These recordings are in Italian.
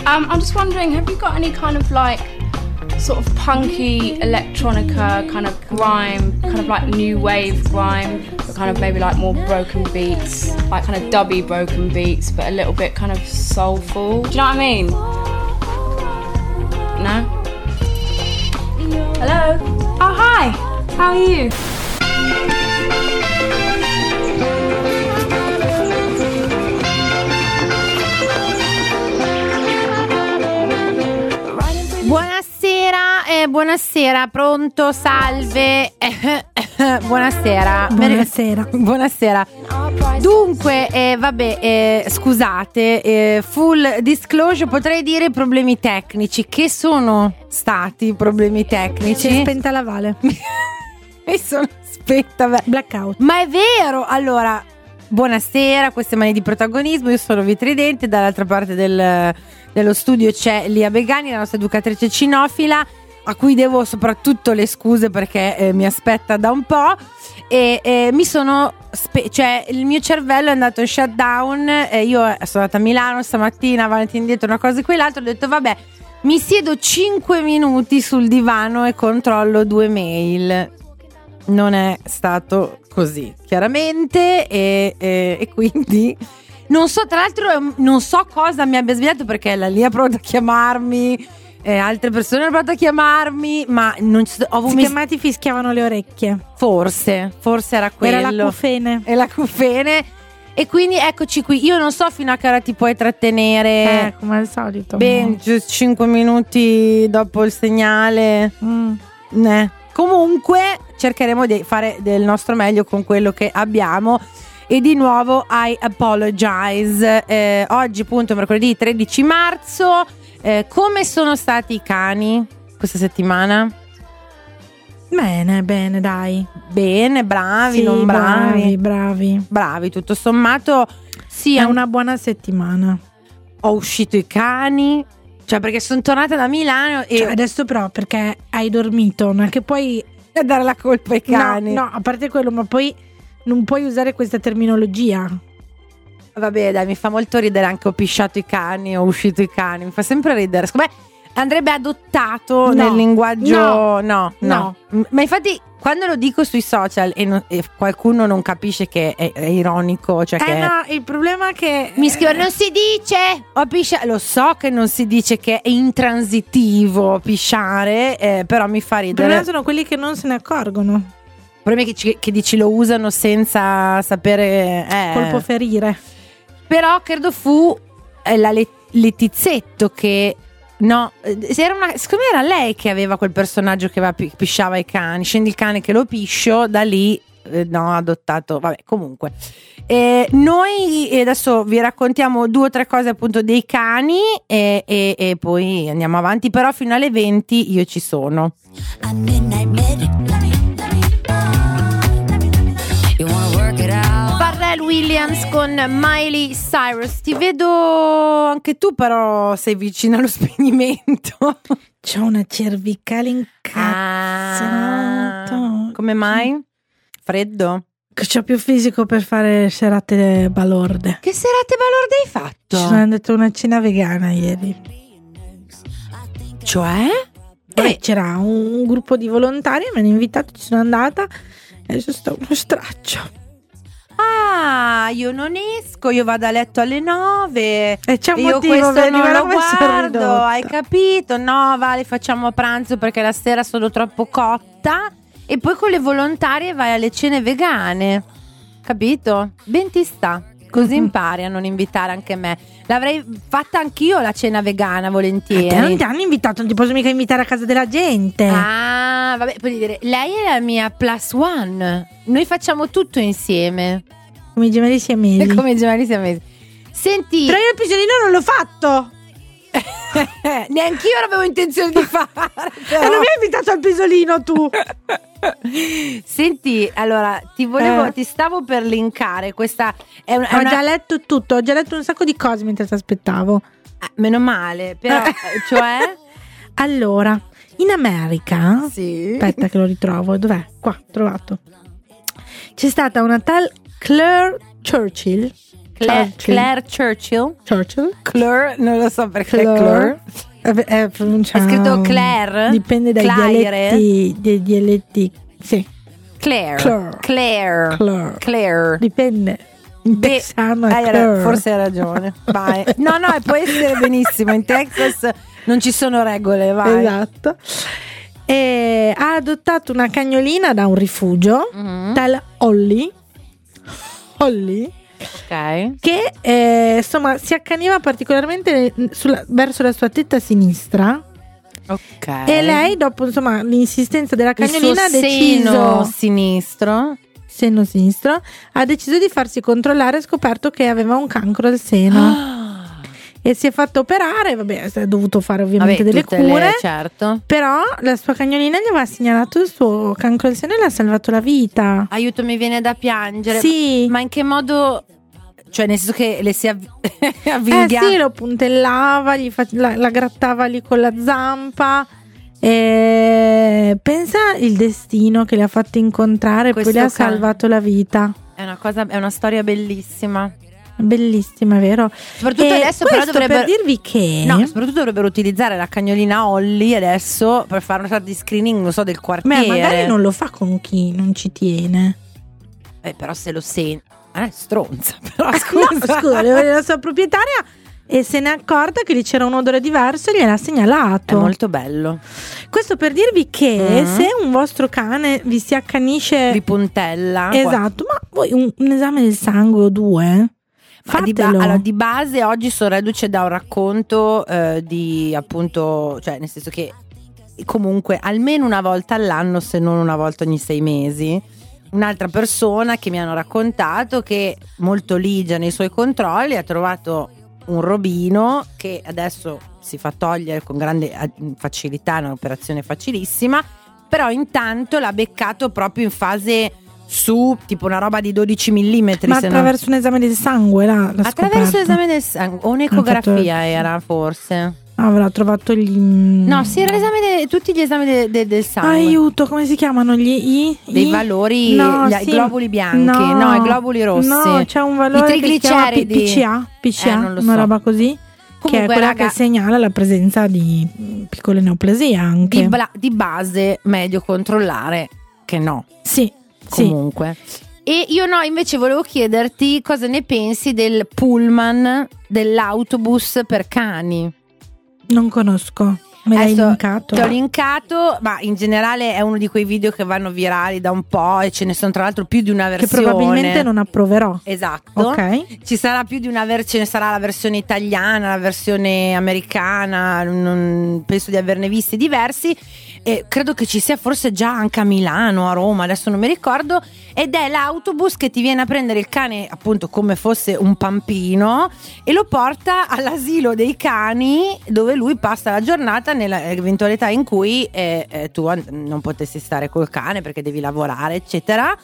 I'm just wondering, have you got any kind of like sort of punky electronica, kind of grime, kind of like new wave grime, but kind of maybe like more broken beats, like kind of dubby broken beats, but a little bit kind of soulful. Do you know what I mean? No? Hello? Oh, hi! How are you? Buonasera, pronto, salve. Buonasera. Buonasera. Dunque, scusate, full disclosure, potrei dire problemi tecnici. Che sono stati problemi tecnici? Si è spenta la Vale. Mi sono spenta, blackout. Ma è vero, allora, buonasera, queste mani di protagonismo. Io sono Vitridente, dall'altra parte dello studio c'è Lia Begani, la nostra educatrice cinofila, a cui devo soprattutto le scuse perché mi aspetta da un po', e mi sono cioè il mio cervello è andato in shutdown. Io sono andata a Milano stamattina, avanti e indietro, una cosa e quell'altra, ho detto vabbè, mi siedo 5 minuti sul divano e controllo 2 mail. Non è stato così, chiaramente, e quindi non so, tra l'altro non so cosa mi abbia svegliato, perché la Lia ha provato a chiamarmi, altre persone hanno provato a chiamarmi, ma non ci chiamati, fischiavano le orecchie. Forse era quello. Era la cufene. È la cufene. E quindi eccoci qui. Io non so fino a che ora ti puoi trattenere. Come al solito. 5 minuti dopo il segnale. Comunque cercheremo di fare del nostro meglio con quello che abbiamo. E di nuovo I apologize. Oggi appunto mercoledì 13 marzo. Come sono stati i cani questa settimana? Bene, dai. Bene, bravi, sì, non bravi? Bravi, tutto sommato. Sì, è una buona settimana. Ho uscito i cani, cioè perché sono tornata da Milano e adesso però perché hai dormito, non è che puoi dare la colpa ai cani. No, a parte quello, ma poi non puoi usare questa terminologia. Vabbè, dai, mi fa molto ridere anche ho pisciato i cani, ho uscito i cani, mi fa sempre ridere. Secondo me andrebbe adottato nel linguaggio. No. Ma infatti quando lo dico sui social e qualcuno non capisce che è ironico, cioè che no, il problema è che mi scrive non si dice ho pisciato. Lo so che non si dice, che è intransitivo pisciare, però mi fa ridere. Il problema sono quelli che non se ne accorgono. Il problema è che dici lo usano senza sapere colpo ferire. Però credo fu la Letizzetto che secondo me era lei che aveva quel personaggio che pisciava i cani. Scendi il cane che lo piscio, da lì adottato. Vabbè, comunque noi adesso vi raccontiamo 2 o 3 cose appunto dei cani e poi andiamo avanti, però fino alle 20 io ci sono. Pharrell Williams con Miley Cyrus. Ti vedo anche tu, però sei vicino allo spegnimento. C'ho una cervicale incazzata. Come mai? Freddo? Che c'ho più fisico per fare serate balorde. Che serate balorde hai fatto? Ci sono andata a una cena vegana ieri. Cioè? C'era un gruppo di volontari, mi hanno invitato, ci sono andata e adesso sto uno straccio. Io non esco, io vado a letto alle 9 e c'è un io motivo, questo vedi, non lo guardo, hai capito? No, Vale, facciamo a pranzo perché la sera sono troppo cotta e poi con le volontarie vai alle cene vegane, capito? Ben ti sta, così impari a non invitare anche me. L'avrei fatta anch'io la cena vegana volentieri. Te non ti hanno invitato, non ti posso mica invitare a casa della gente. Vabbè, puoi dire, lei è la mia plus one, noi facciamo tutto insieme. Come i gemelli siamesi. Senti, però io il pisolino non l'ho fatto. Neanch'io avevo intenzione di fare, però. E non mi hai invitato al pisolino tu. Senti, allora ti stavo per linkare questa ho già letto tutto, ho già letto un sacco di cose mentre ti aspettavo. Meno male, però cioè allora, in America, sì. Aspetta che lo ritrovo, dov'è? Qua, trovato. C'è stata una tal Claire Churchill. Claire Churchill. Claire, non lo so perché Claire. Claire. È scritto Claire. Dipende dai dialetti. Sì. Claire. Dipende. In texano è Claire. Forse hai ragione. Vai. No, può essere benissimo. In Texas non ci sono regole, vai. Esatto. E ha adottato una cagnolina da un rifugio, tal Holly, ok, che insomma si accaniva particolarmente verso la sua tetta sinistra. Ok. E lei, dopo insomma l'insistenza della cagnolina, seno sinistro, ha deciso di farsi controllare e ha scoperto che aveva un cancro al seno. E si è fatto operare, ha dovuto fare ovviamente delle cure, certo. Però la sua cagnolina gli aveva segnalato il suo cancro al seno e le ha salvato la vita. Aiuto, mi viene da piangere. Sì. Ma in che modo? Cioè, nel senso che le si avvinghiava? Sì, lo puntellava, la grattava lì con la zampa. E pensa il destino che le ha fatto incontrare, poi le ha salvato la vita. È una storia bellissima. Bellissima, vero? Soprattutto adesso però per dirvi che soprattutto dovrebbero utilizzare la cagnolina Holly adesso per fare una sorta di screening, non so, del quartiere. Ma magari non lo fa con chi non ci tiene. Però se lo sente è stronza, però scusa. No, scusa, la sua proprietaria e se n'è accorta che lì c'era un odore diverso e gliel'ha segnalato. È molto bello. Questo per dirvi che se un vostro cane vi si accanisce, vi puntella, esatto, ma voi un esame del sangue o due fatelo. Allora, di base oggi sono reduce da un racconto di, appunto, cioè nel senso che comunque almeno una volta all'anno, se non una volta ogni 6 mesi, un'altra persona che mi hanno raccontato che molto ligia nei suoi controlli ha trovato un robino che adesso si fa togliere con grande facilità, è un'operazione facilissima, però intanto l'ha beccato proprio in fase su, tipo una roba di 12 mm. Ma attraverso un esame del sangue attraverso l'esame del sangue o un'ecografia era forse. Avrà trovato gli... No, sì, era tutti gli esami del sangue. Aiuto, come si chiamano dei valori, i globuli bianchi, no, i globuli rossi. No, c'è un valore che si chiama PCA, non lo una so. roba così. Comunque, che è quella che segnala la presenza di piccole neoplasie anche. Di base meglio controllare che no. Sì. Comunque. E io invece volevo chiederti cosa ne pensi del pullman, dell'autobus per cani. Non conosco. Me l'hai linkato? Ti ho linkato, ma in generale è uno di quei video che vanno virali da un po' e ce ne sono tra l'altro più di una versione. Che probabilmente non approverò. Esatto. Ok. Ci sarà più di una versione, sarà la versione italiana, la versione americana, non penso di averne visti diversi. E credo che ci sia forse già anche a Milano, a Roma, adesso non mi ricordo, ed è l'autobus che ti viene a prendere il cane appunto come fosse un pampino e lo porta all'asilo dei cani dove lui passa la giornata nell'eventualità in cui tu non potessi stare col cane perché devi lavorare eccetera.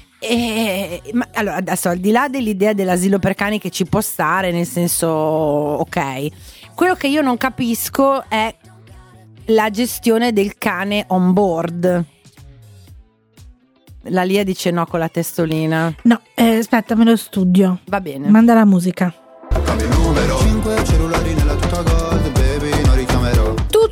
Ma allora adesso, al di là dell'idea dell'asilo per cani che ci può stare, nel senso ok, quello che io non capisco è la gestione del cane on board. La Lia dice no con la testolina. No, aspetta, me lo studio. Va bene. Manda la musica. Numero 5 cellulari nella tuta gold, baby, non richiamerò.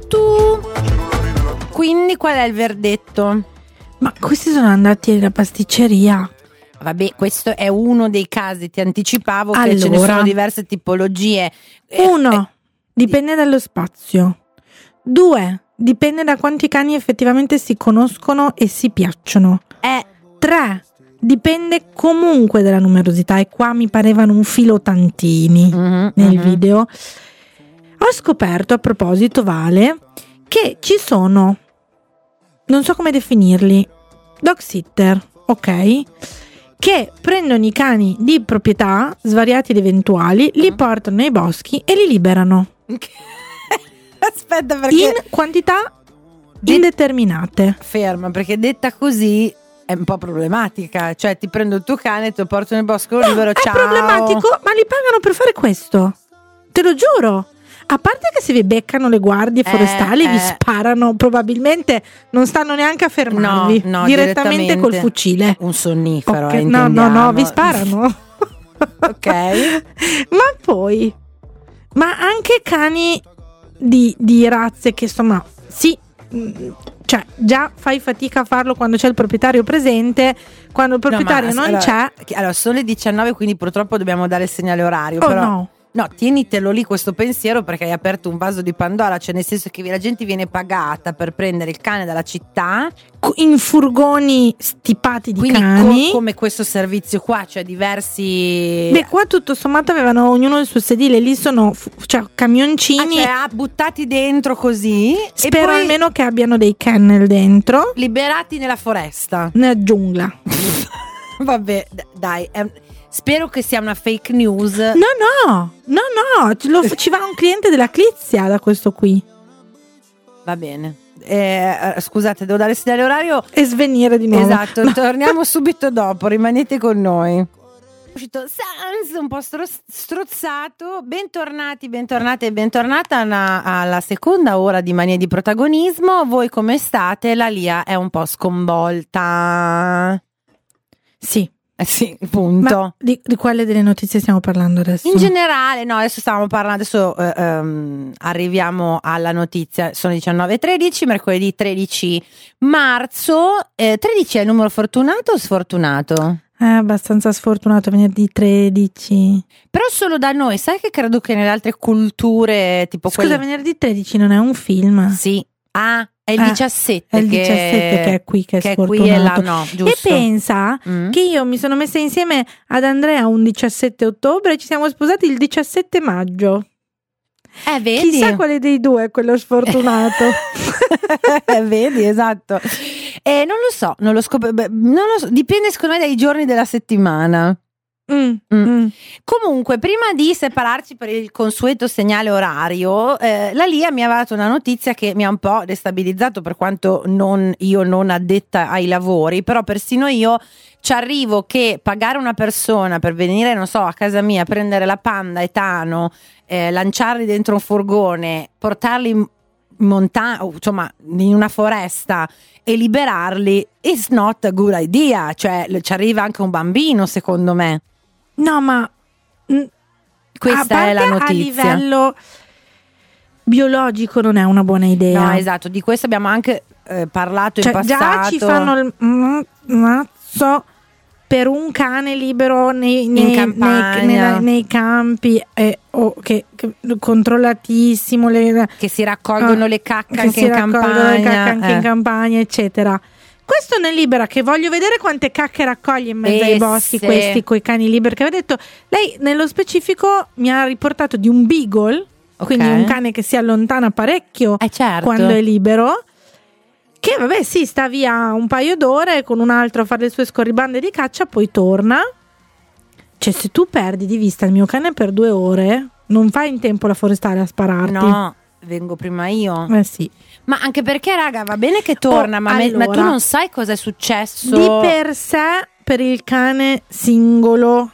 Quindi qual è il verdetto? Ma questi sono andati alla pasticceria. Vabbè, questo è uno dei casi, ti anticipavo che ce ne sono diverse tipologie. 1. Dipende dallo spazio. 2. Dipende da quanti cani effettivamente si conoscono e si piacciono. 3. Dipende comunque dalla numerosità, e qua mi parevano un filo tantini nel video. Ho scoperto, a proposito, Vale, che ci sono, non so come definirli, dog sitter, ok? Che prendono i cani di proprietà, svariati ed eventuali, li portano nei boschi e li liberano. Aspetta, perché in quantità indeterminate. Ferma, perché detta così è un po' problematica. Cioè, ti prendo il tuo cane, te lo porto nel bosco, lo libero, ciao. È problematico, ma li pagano per fare questo. Te lo giuro. A parte che se vi beccano le guardie forestali vi sparano, probabilmente non stanno neanche a fermarvi, no, direttamente col fucile. Un sonnifero, okay. No, vi sparano. Ok. Ma anche cani di razze che insomma sì, cioè già fai fatica a farlo quando c'è il proprietario presente, quando il proprietario non c'è. Allora sono le 19, quindi purtroppo dobbiamo dare il segnale orario. Oh però no, tienitelo lì questo pensiero, perché hai aperto un vaso di Pandora, cioè nel senso che la gente viene pagata per prendere il cane dalla città in furgoni stipati di quindi cani, come questo servizio qua, cioè diversi. Beh, qua tutto sommato avevano ognuno il suo sedile, lì sono cioè camioncini, cioè buttati dentro così, spero e poi almeno che abbiano dei kennel dentro, liberati nella foresta. nella giungla. Vabbè, dai, spero che sia una fake news. No, ci va un cliente della Clizia da questo qui. Va bene. Scusate, devo dare il segnale orario E svenire di nuovo. Esatto, No. torniamo subito dopo, rimanete con noi. È uscito Sans, un po' strozzato. Bentornati e bentornata alla seconda ora di Manie di Protagonismo. Voi come state? La Lia è un po' sconvolta. Sì. Sì, punto. Ma di quale delle notizie stiamo parlando adesso? In generale, no, adesso stavamo parlando, adesso arriviamo alla notizia, sono 19:13, mercoledì 13 marzo, 13 è il numero fortunato o sfortunato? È abbastanza sfortunato venerdì 13. Però solo da noi, sai che credo che nelle altre culture tipo Scusa, venerdì 13 non è un film? Sì, è il 17 è il 17 che è qui che è sfortunato. Qui e là no, giusto. E pensa che io mi sono messa insieme ad Andrea un 17 ottobre e ci siamo sposati il 17 maggio. Vedi? Chissà quale dei due è quello sfortunato. Vedi, esatto. Non lo scopro, dipende secondo me dai giorni della settimana. Comunque, prima di separarci per il consueto segnale orario, la Lia mi aveva dato una notizia che mi ha un po' destabilizzato, per quanto io non addetta ai lavori, però persino io ci arrivo che pagare una persona per venire, non so, a casa mia, prendere la Panda e Tano, lanciarli dentro un furgone, portarli in montagna, insomma in una foresta e liberarli, is not a good idea, cioè ci arriva anche un bambino, secondo me. No, ma questa è la notizia. A livello biologico non è una buona idea. No, esatto, di questo abbiamo anche parlato in passato. Già ci fanno il mazzo per un cane libero nei campi, che controllatissimo, che si raccolgono le cacche anche in campagna, eccetera. Questo ne libera, che voglio vedere quante cacche raccoglie in mezzo ai boschi, questi coi cani liberi. Che aveva detto, lei nello specifico mi ha riportato di un beagle, quindi un cane che si allontana parecchio certo, quando è libero, che vabbè sì, sta via un paio d'ore con un altro a fare le sue scorribande di caccia, poi torna. Cioè, se tu perdi di vista il mio cane per 2 ore, non fai in tempo la forestale a spararti. No, vengo prima io. Sì. Ma anche perché, raga, va bene che torna, ma tu non sai cosa è successo. Di per sé, per il cane singolo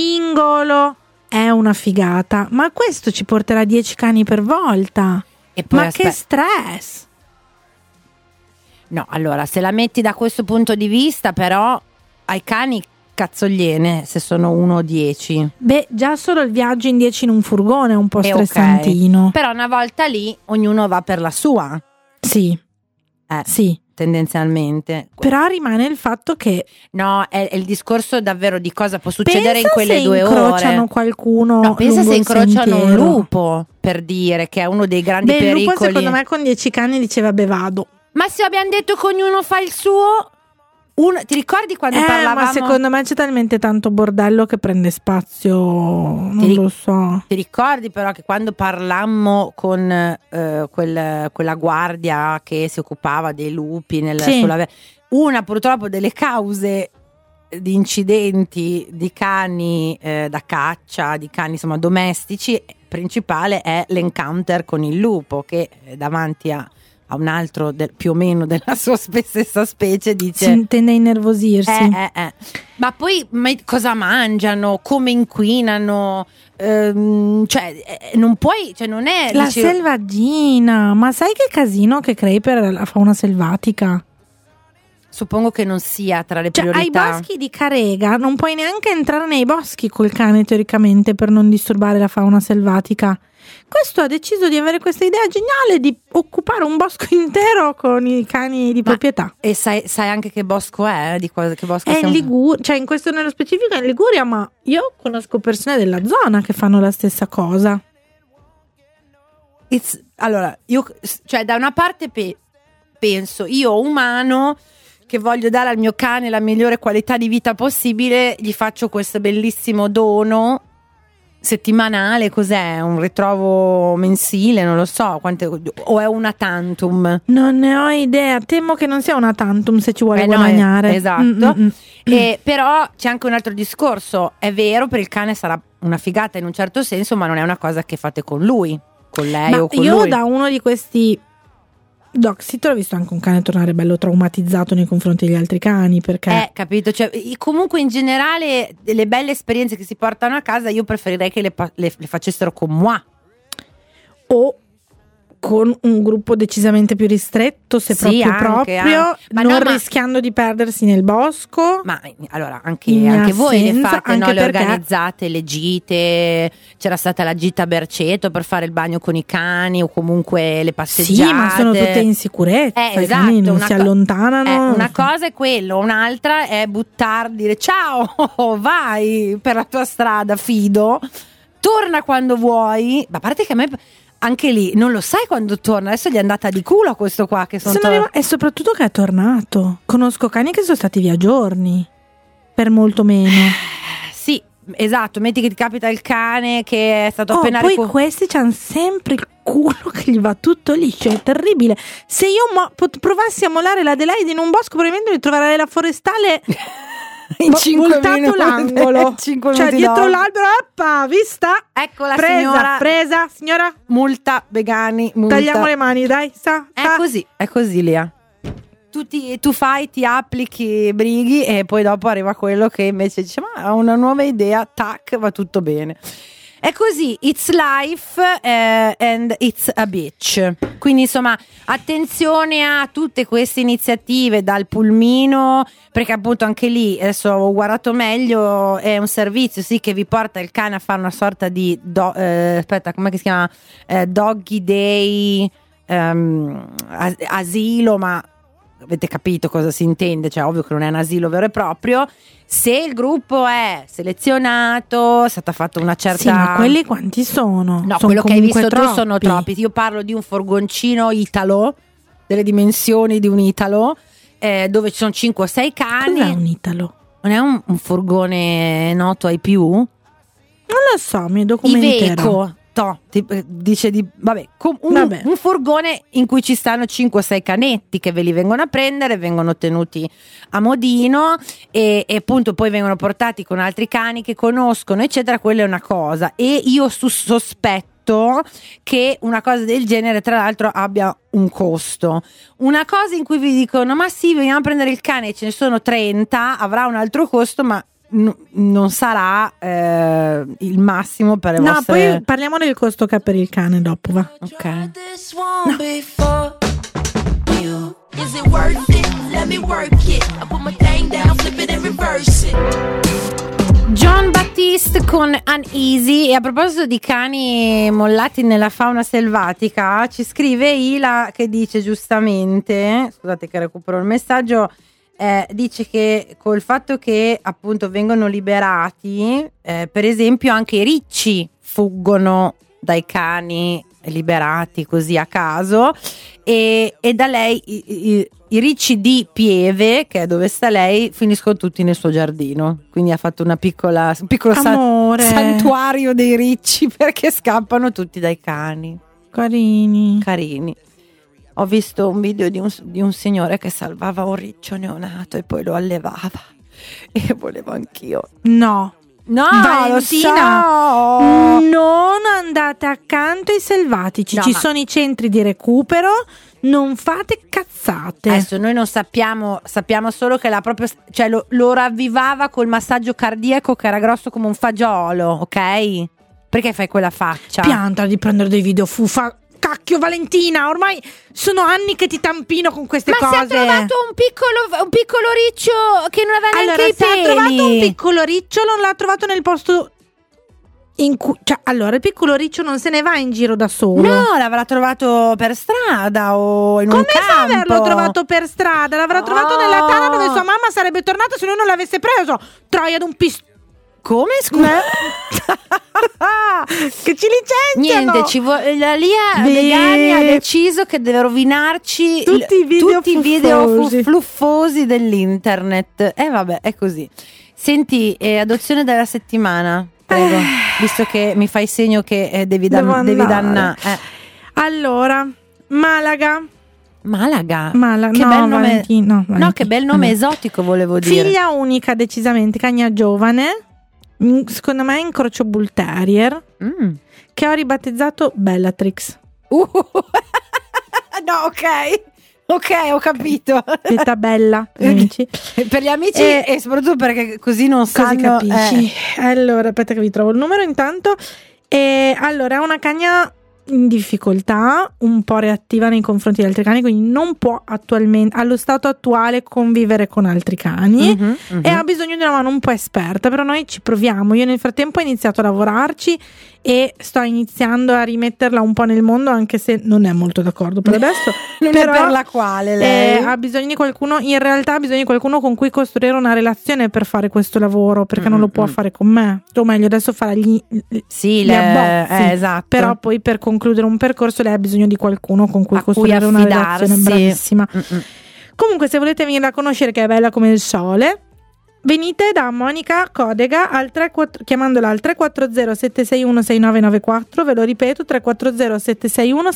è una figata, ma questo ci porterà 10 cani per volta. E poi ma che stress! No, allora, se la metti da questo punto di vista, però ai cani cazzogliene se sono 1 o 10. Beh, già solo il viaggio in 10 in un furgone è un po' stressantino. Okay. Però una volta lì ognuno va per la sua. Sì. Sì. Tendenzialmente. Però rimane il fatto che no, è il discorso davvero di cosa può succedere in quelle 2 ore. Pensa se incrociano qualcuno. No, pensa se incrociano un lupo, per dire, che è uno dei grandi pericoli. Il lupo secondo me con 10 cani diceva beh vado. Ma se abbiamo detto che ognuno fa il suo, ti ricordi quando parlavamo? Ma secondo me c'è talmente tanto bordello che prende spazio, non lo so. Ti ricordi però che quando parlammo con quella guardia che si occupava dei lupi una purtroppo delle cause di incidenti di cani da caccia, di cani insomma domestici, principale è l'encounter con il lupo che davanti a un altro più o meno della sua stessa specie dice tende a innervosirsi. Ma poi cosa mangiano, come inquinano, cioè non puoi, cioè non è la selvaggina, ma sai che casino che crei per la fauna selvatica? suppongo che non sia tra le Cioè, ai priorità. boschi di Carega non puoi neanche entrare nei boschi col cane, teoricamente, per non disturbare la fauna selvatica. Questo ha deciso di avere questa idea geniale di occupare un bosco intero con i cani di proprietà. E sai anche che bosco è? Che bosco È in siamo? Liguria, cioè in questo nello specifico è in Liguria, ma io conosco persone della zona che fanno la stessa cosa. Allora, io, cioè, da una parte penso, io umano che voglio dare al mio cane la migliore qualità di vita possibile, gli faccio questo bellissimo dono settimanale. Cos'è? Un ritrovo mensile? Non lo so o è una tantum? Non ne ho idea, temo che non sia una tantum se ci vuole No, guadagnare. esatto. Però c'è anche un altro discorso. È vero, per il cane sarà una figata in un certo senso, ma non è una cosa che fate con lui, con lei Ma o con io lui. da uno di questi dog sitter ho visto anche un cane tornare bello traumatizzato nei confronti degli altri cani, perché Capito? Cioè, comunque in generale le belle esperienze che si portano a casa io preferirei che le facessero con moi. o con un gruppo decisamente più ristretto, se Sì, proprio, ma non no, ma- rischiando di perdersi nel bosco. Ma allora In anche voi le assenza, fate, no? anche Le perché- organizzate le gite. C'era stata la gita a Berceto per fare il bagno con i cani o comunque le passeggiate. Sì, ma sono tutte in sicurezza, i esatto, cani non una si co- allontanano. una cosa è quello, un'altra è dire ciao, vai per la tua strada, fido, torna quando vuoi. Ma a parte che a me anche lì non lo sai quando torna. Adesso gli è andata di culo a questo qua che E soprattutto che è tornato. Conosco cani che sono stati via giorni, per molto meno. Sì, esatto, metti che ti capita il cane che è stato appena Poi questi c'hanno sempre il culo che gli va tutto liscio, è terribile. Se io provassi a molare l'Adelaide in un bosco, probabilmente mi troverei la forestale in 5 voltato minuti, l'angolo, 5 cioè minuti dietro dopo. l'albero, oppa, vista, Ecco la signora, presa, signora, multa vegani, multa. tagliamo le mani, dai, È così Lia. Tu fai, ti applichi, brighi e poi dopo arriva quello che invece dice ma ha una nuova idea, tac, va tutto bene. È così, it's life and it's a bitch. Quindi insomma attenzione a tutte queste iniziative, dal pulmino, perché appunto anche lì adesso ho guardato meglio, è un servizio sì che vi porta il cane a fare una sorta di aspetta, com'è che si chiama? Doggy day, asilo, ma avete capito cosa si intende, cioè ovvio che non è un asilo vero e proprio. Se il gruppo è selezionato, è stata fatta una certa... Sì, ma quelli quanti sono? No, Sono quello che hai comunque visto tu sono troppi. Io parlo di un furgoncino italo, delle dimensioni di un italo, dove ci sono 5 o 6 cani. Cos'è un italo? Non è un furgone noto ai più? Non lo so, mi documenterò. Iveco. Dice di vabbè, Vabbè. un furgone in cui ci stanno 5 o 6 canetti che ve li vengono a prendere, vengono tenuti a modino e appunto poi vengono portati con altri cani che conoscono eccetera. Quella è una cosa, e io sospetto che una cosa del genere tra l'altro abbia un costo. Una cosa in cui vi dicono ma sì, veniamo a prendere il cane e ce ne sono 30, avrà un altro costo, ma non sarà il massimo per le vostre... poi parliamo del costo che ha per il cane dopo, va. Ok. John Baptiste con Uneasy. E a proposito di cani mollati nella fauna selvatica, ci scrive Ila che dice giustamente, scusate che recupero il messaggio, dice che col fatto che appunto vengono liberati, per esempio anche i ricci fuggono dai cani liberati così a caso, e da lei i ricci di Pieve, che è dove sta lei, finiscono tutti nel suo giardino. Quindi ha fatto un piccolo santuario dei ricci perché scappano tutti dai cani. Carini. Ho visto un video di un signore che salvava un riccio neonato e poi lo allevava, e volevo anch'io. No, Valentina, lo so. Non andate accanto ai selvatici. No, Ci ma- sono i centri di recupero. Non fate cazzate. Adesso noi non sappiamo solo che cioè lo ravvivava col massaggio cardiaco che era grosso come un fagiolo, ok? Perché fai quella faccia? Pianta di prendere dei video cacchio Valentina, ormai sono anni che ti tampino con queste cose. Ma si è trovato un piccolo riccio che non aveva neanche i peli. Se ha trovato un piccolo riccio, non l'ha trovato nel posto in cui, cioè, allora il piccolo riccio non se ne va in giro da solo. No, l'avrà trovato per strada o in un campo. Come fa ad averlo trovato per strada? L'avrà trovato nella tana dove sua mamma sarebbe tornata se lui non l'avesse preso. Troia d'un Come, scusa? Che ci licenziano. Niente, la Lia Begani ha deciso che deve rovinarci tutti i video fluffosi dell'internet. Vabbè, è così. Senti, adozione della settimana, prego, visto che mi fai segno che devi dannare. Allora, Malaga. Che bel nome. No, che bel nome esotico, volevo dire. Figlia unica, decisamente, cagna giovane. Secondo me incrocio Bull Terrier, che ho ribattezzato Bellatrix. No, ok, ho capito. Detta bella per gli amici. Per gli amici e soprattutto perché così non sanno. Così capisci. Allora, aspetta che vi trovo il numero intanto. Allora, è una cagna in difficoltà, un po' reattiva nei confronti di altri cani, quindi non può attualmente, allo stato attuale, convivere con altri cani e ha bisogno di una mano un po' esperta, però noi ci proviamo. Io nel frattempo ho iniziato a lavorarci e sto iniziando a rimetterla un po' nel mondo, anche se non è molto d'accordo per adesso. Non però, è per la quale lei ha bisogno di qualcuno, in realtà ha bisogno di qualcuno con cui costruire una relazione per fare questo lavoro, perché non lo può fare con me, o meglio adesso farà gli abbozzi, esatto. Però poi per concludere un percorso lei ha bisogno di qualcuno con cui costruire una relazione. Bravissima. Comunque, se volete venire a conoscere, che è bella come il sole, venite da Monica Codega chiamandola al 340 761 6994. Ve lo ripeto, 340 761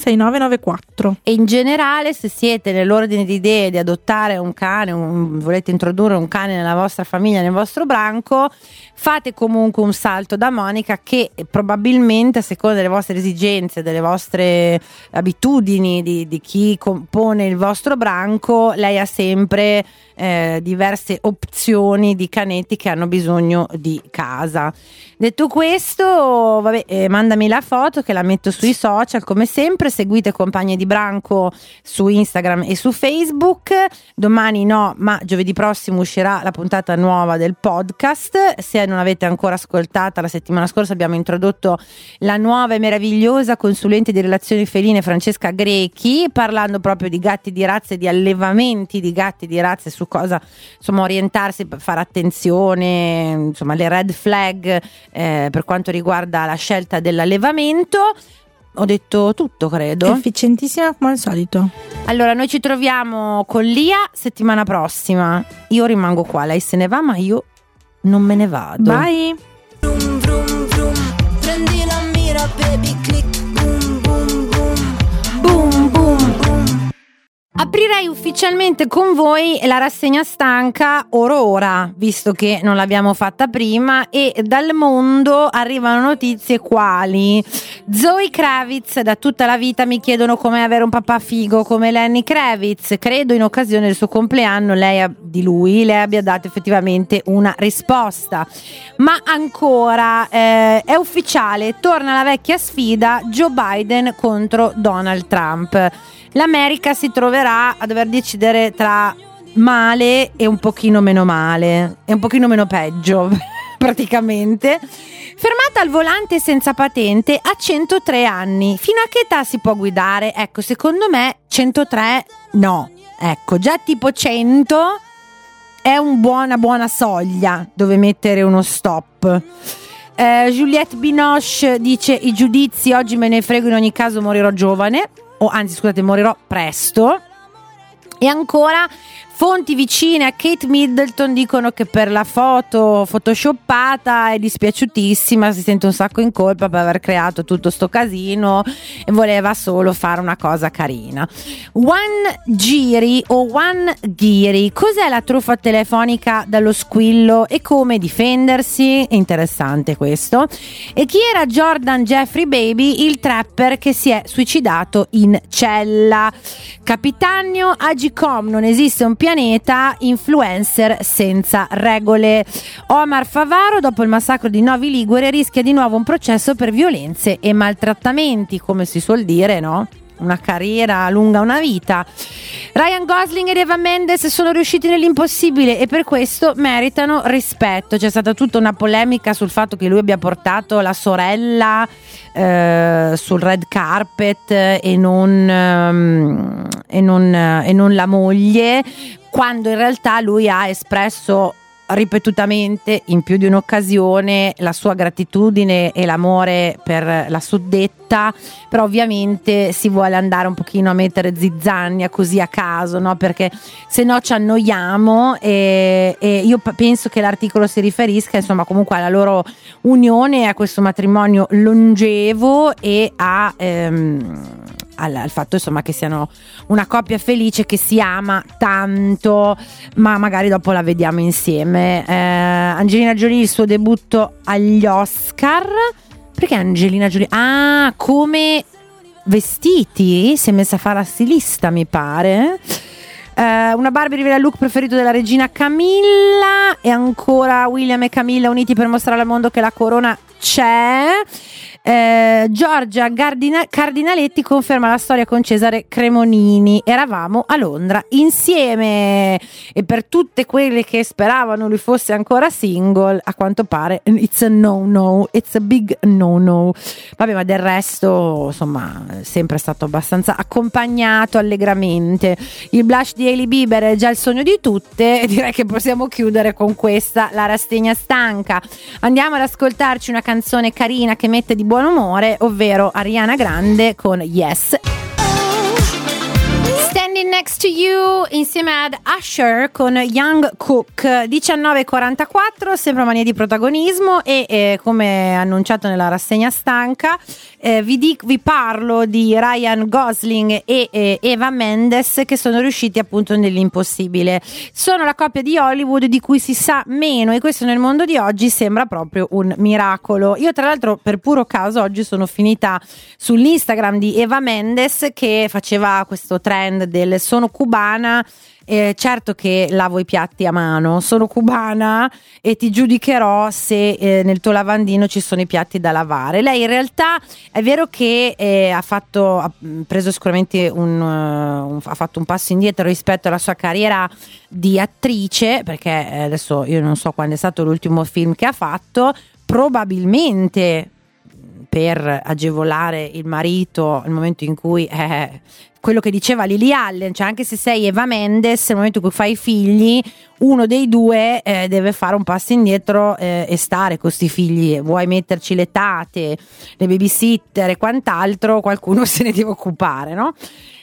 6994. E in generale, se siete nell'ordine di idee di adottare un cane, volete introdurre un cane nella vostra famiglia, nel vostro branco, fate comunque un salto da Monica, che probabilmente, a seconda delle vostre esigenze, delle vostre abitudini, di chi compone il vostro branco, lei ha sempre diverse opzioni di canetti che hanno bisogno di casa. Detto questo, mandami la foto che la metto sui social come sempre. Seguite Compagnie di Branco su Instagram e su Facebook. Domani no, ma giovedì prossimo uscirà la puntata nuova del podcast. Se non avete ancora ascoltata, la settimana scorsa abbiamo introdotto la nuova e meravigliosa consulente di relazioni feline Francesca Grechi, parlando proprio di gatti di razza e di allevamenti di gatti di razza, su cosa insomma orientarsi per fare attenzione, insomma le red flag per quanto riguarda la scelta dell'allevamento. Ho detto tutto, credo. Efficientissima come al solito. Allora, noi ci troviamo con Lia settimana prossima. Io rimango qua, lei se ne va, ma io non me ne vado. Bye. Vroom, vroom, vroom. Prendi la mira, baby, click, boom, boom, boom. Boom, boom, boom. Aprirei ufficialmente con voi la rassegna stanca ora, visto che non l'abbiamo fatta prima, e dal mondo arrivano notizie quali: Zoe Kravitz, da tutta la vita mi chiedono come avere un papà figo come Lenny Kravitz. Credo in occasione del suo compleanno lei abbia dato effettivamente una risposta. Ma ancora è ufficiale, torna la vecchia sfida Joe Biden contro Donald Trump. L'America si troverà a dover decidere tra male e un pochino meno male, e un pochino meno peggio praticamente. Fermata al volante senza patente a 103 anni. Fino a che età si può guidare? Ecco, secondo me 103 no. Ecco, già tipo 100 è una buona soglia dove mettere uno stop. Juliette Binoche dice: i giudizi oggi me ne frego, in ogni caso morirò giovane. Anzi, scusate, morirò presto. E ancora, fonti vicine a Kate Middleton dicono che per la foto photoshoppata è dispiaciutissima, si sente un sacco in colpa per aver creato tutto sto casino e voleva solo fare una cosa carina. One Giri o One Ghiri, cos'è la truffa telefonica dallo squillo e come difendersi? Interessante questo. E chi era Jordan Jeffrey Baby, il trapper che si è suicidato in cella? Capitannio Agicom, non esiste un piano pianeta, influencer senza regole. Omar Favaro, dopo il massacro di Novi Ligure, rischia di nuovo un processo per violenze e maltrattamenti, come si suol dire, no? Una carriera lunga una vita. Ryan Gosling ed Eva Mendes sono riusciti nell'impossibile e per questo meritano rispetto. C'è stata tutta una polemica sul fatto che lui abbia portato la sorella sul red carpet e non la moglie, quando in realtà lui ha espresso ripetutamente in più di un'occasione la sua gratitudine e l'amore per la suddetta, però ovviamente si vuole andare un pochino a mettere zizzania così a caso, no? Perché se no ci annoiamo e io penso che l'articolo si riferisca insomma comunque alla loro unione, a questo matrimonio longevo e al fatto insomma che siano una coppia felice che si ama tanto, ma magari dopo la vediamo insieme. Angelina Jolie, il suo debutto agli Oscar. Perché Angelina Jolie? Ah, come vestiti si è messa a fare la stilista, mi pare. Una Barbie rivela il look preferito della regina Camilla, e ancora William e Camilla uniti per mostrare al mondo che la corona c'è. Giorgia Cardinaletti conferma la storia con Cesare Cremonini. Eravamo a Londra insieme. E per tutte quelle che speravano lui fosse ancora single, a quanto pare it's a no, it's a big no. Vabbè, ma del resto insomma sempre stato abbastanza accompagnato allegramente. Il blush di Hailey Bieber è già il sogno di tutte, e direi che possiamo chiudere con questa, la rassegna stanca. Andiamo ad ascoltarci una canzone carina che mette di buon umore, ovvero Ariana Grande con Yes. Standing Next to You insieme ad Usher con Young Cook. 19:44, sempre mania di protagonismo e come annunciato nella rassegna stanca vi parlo di Ryan Gosling e Eva Mendes, che sono riusciti appunto nell'impossibile. Sono la coppia di Hollywood di cui si sa meno, e questo nel mondo di oggi sembra proprio un miracolo. Io tra l'altro per puro caso oggi sono finita sull'Instagram di Eva Mendes, che faceva questo trend del sono cubana, certo che lavo i piatti a mano, sono cubana e ti giudicherò se nel tuo lavandino ci sono i piatti da lavare. Lei in realtà è vero che ha preso sicuramente ha fatto un passo indietro rispetto alla sua carriera di attrice, perché adesso io non so quando è stato l'ultimo film che ha fatto, probabilmente per agevolare il marito nel momento in cui quello che diceva Lily Allen, cioè anche se sei Eva Mendes, nel momento in cui fai figli, uno dei due deve fare un passo indietro e stare con questi figli. Vuoi metterci le tate, le babysitter e quant'altro, qualcuno se ne deve occupare, no?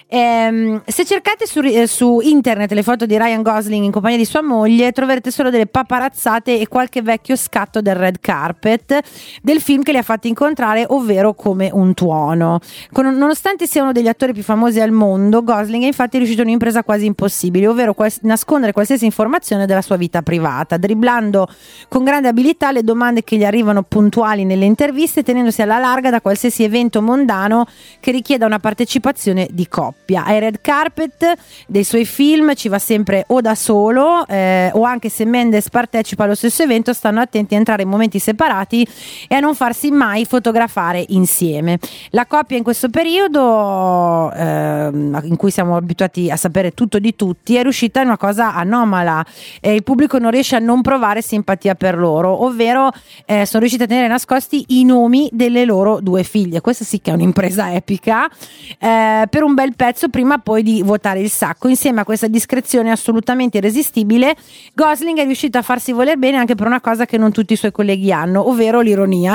Se cercate su internet le foto di Ryan Gosling in compagnia di sua moglie, troverete solo delle paparazzate e qualche vecchio scatto del red carpet del film che li ha fatti incontrare, ovvero Come un tuono. Nonostante sia uno degli attori più famosi al mondo, Gosling è infatti riuscito in un'impresa quasi impossibile, ovvero nascondere qualsiasi informazione della sua vita privata, dribblando con grande abilità le domande che gli arrivano puntuali nelle interviste, tenendosi alla larga da qualsiasi evento mondano che richieda una partecipazione di coppia. Ai red carpet dei suoi film ci va sempre o da solo o anche se Mendes partecipa allo stesso evento, stanno attenti a entrare in momenti separati e a non farsi mai fotografare insieme. La coppia in questo periodo in cui siamo abituati a sapere tutto di tutti è riuscita in una cosa anomala, il pubblico non riesce a non provare simpatia per loro, ovvero sono riusciti a tenere nascosti i nomi delle loro due figlie. Questa sì che è un'impresa epica, per un bel pezzo prima poi di vuotare il sacco. Insieme a questa discrezione assolutamente irresistibile, Gosling è riuscito a farsi voler bene anche per una cosa che non tutti i suoi colleghi hanno, ovvero l'ironia.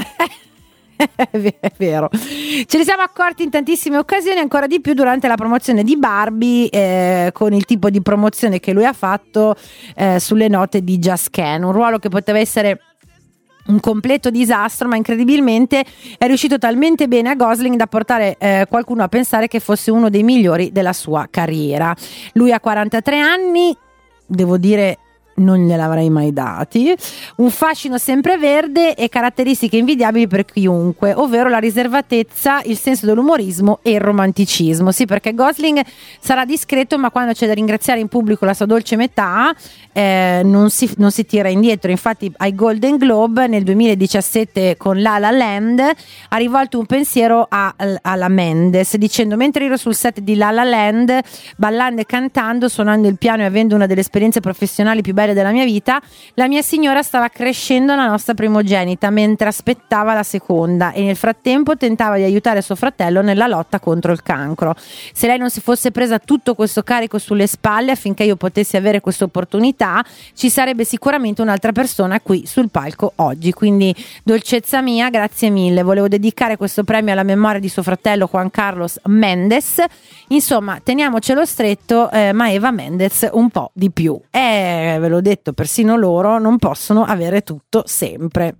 È vero, ce ne siamo accorti in tantissime occasioni, ancora di più durante la promozione di Barbie, con il tipo di promozione che lui ha fatto sulle note di Just Ken, un ruolo che poteva essere un completo disastro, ma incredibilmente è riuscito talmente bene a Gosling da portare qualcuno a pensare che fosse uno dei migliori della sua carriera. Lui ha 43 anni, devo dire non gliel'avrei mai dati. Un fascino sempreverde e caratteristiche invidiabili per chiunque, ovvero la riservatezza, il senso dell'umorismo e il romanticismo. Sì, perché Gosling sarà discreto, ma quando c'è da ringraziare in pubblico la sua dolce metà non si tira indietro. Infatti ai Golden Globe nel 2017 con La La Land ha rivolto un pensiero alla Mendes, dicendo: mentre ero sul set di La La Land ballando e cantando, suonando il piano e avendo una delle esperienze professionali più belle della mia vita, la mia signora stava crescendo la nostra primogenita mentre aspettava la seconda e nel frattempo tentava di aiutare suo fratello nella lotta contro il cancro. Se lei non si fosse presa tutto questo carico sulle spalle affinché io potessi avere questa opportunità, ci sarebbe sicuramente un'altra persona qui sul palco oggi. Quindi dolcezza mia, grazie mille. Volevo dedicare questo premio alla memoria di suo fratello Juan Carlos Mendes. Insomma, teniamocelo stretto, ma Eva Mendes un po' di più. Ve l'ho detto, persino loro non possono avere tutto sempre.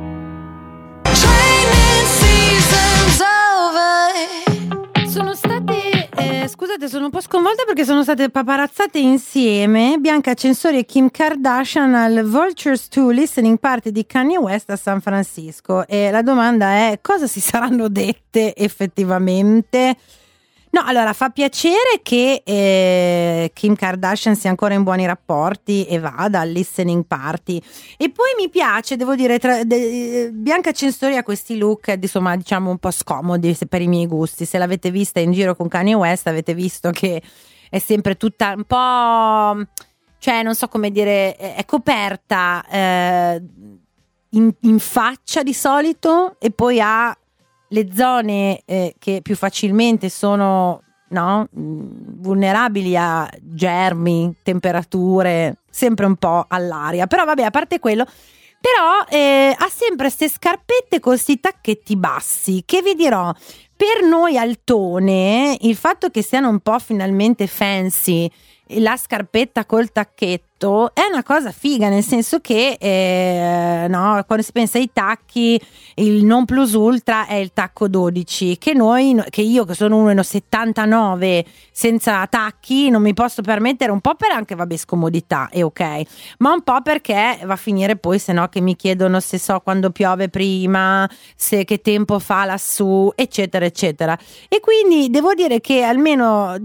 Sono state scusate, sono un po' sconvolta perché sono state paparazzate insieme Bianca Censori e Kim Kardashian al Vultures 2 listening party di Kanye West a San Francisco, e la domanda è: cosa si saranno dette effettivamente? No, allora fa piacere che Kim Kardashian sia ancora in buoni rapporti e vada al listening party, e poi mi piace, devo dire, Bianca Censori ha questi look, insomma, diciamo un po' scomodi per i miei gusti. Se l'avete vista in giro con Kanye West avete visto che è sempre tutta un po', cioè non so come dire, è coperta in faccia di solito, e poi ha le zone che più facilmente sono vulnerabili a germi, temperature, sempre un po' all'aria. Però vabbè, a parte quello, però ha sempre ste scarpette con sti tacchetti bassi, che vi dirò, per noi altone, il fatto che siano un po' finalmente fancy, la scarpetta col tacchetto è una cosa figa, nel senso che quando si pensa ai tacchi, il non plus ultra è il tacco 12, che io che sono 1,79 senza tacchi non mi posso permettere, un po' per anche scomodità, è ok, ma un po' perché va a finire poi se no che mi chiedono se so quando piove prima, se che tempo fa lassù, eccetera eccetera. E quindi devo dire che almeno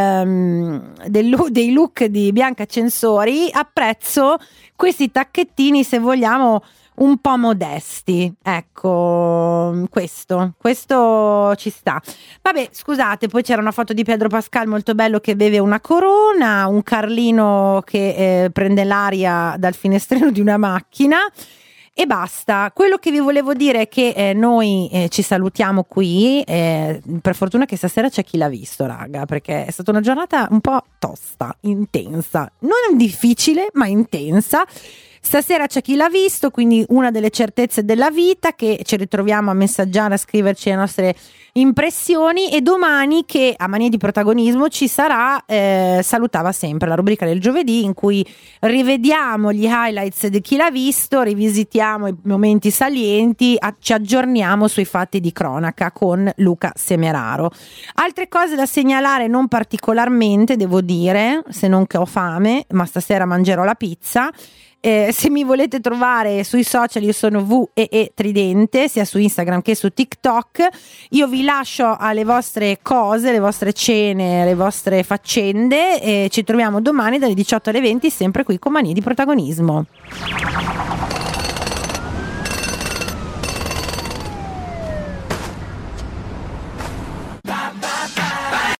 dei look di Bianca Censori apprezzo questi tacchettini, se vogliamo un po' modesti, ecco, questo ci sta. Vabbè, scusate, poi c'era una foto di Pedro Pascal molto bello che beve una Corona, un Carlino che prende l'aria dal finestrino di una macchina. E basta. Quello che vi volevo dire è che noi ci salutiamo qui, per fortuna che stasera c'è chi l'ha visto, raga, perché è stata una giornata un po' tosta, intensa, non difficile ma intensa. Stasera c'è chi l'ha visto, quindi una delle certezze della vita, che ci ritroviamo a messaggiare, a scriverci le nostre impressioni, e domani che a Manie di Protagonismo ci sarà Salutava Sempre, la rubrica del giovedì in cui rivediamo gli highlights di chi l'ha visto, rivisitiamo i momenti salienti, ci aggiorniamo sui fatti di cronaca con Luca Semeraro. Altre cose da segnalare non particolarmente, devo dire, se non che ho fame, ma stasera mangerò la pizza. Se mi volete trovare sui social io sono VEE Tridente, sia su Instagram che su TikTok. Io vi lascio alle vostre cose, le vostre cene, le vostre faccende, e ci troviamo domani dalle 18 alle 20 sempre qui con Manie di Protagonismo.